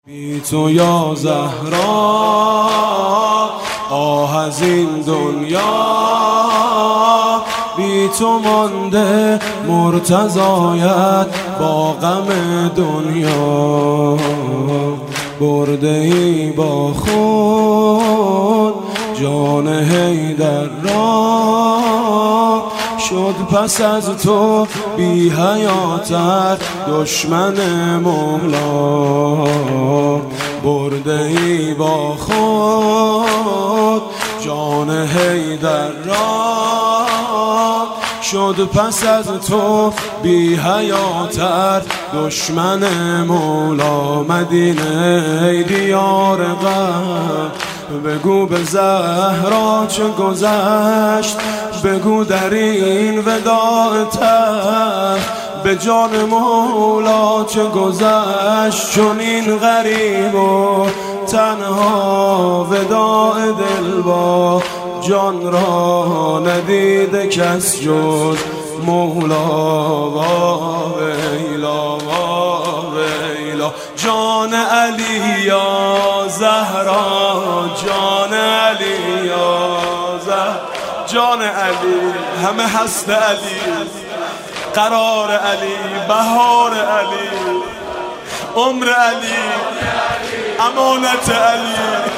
بی تو یا زهرا آه از این دنیا، بی تو مانده مرتضایت با غم دنیا. برده ای با خود جان حیدر را، شد پس از تو بی حیاتر دشمن مولا. برده ای با خود جان حیدر را، شد پس از تو بی حیاتر دشمن مولا. مدینه دیار غم، بگو به زهرا چه گذشت، بگو در این وداع تر به جان مولا چه گذشت. چون این غریب و تنها وداع دل با جان را ندیده کس جز مولا. وا ویلا وا ویلا، جان علی یا زهرا، جان علی یا زهرا، جان علی همه هست علی، قرار علی، بهار علی، عمر علی، امانت علی.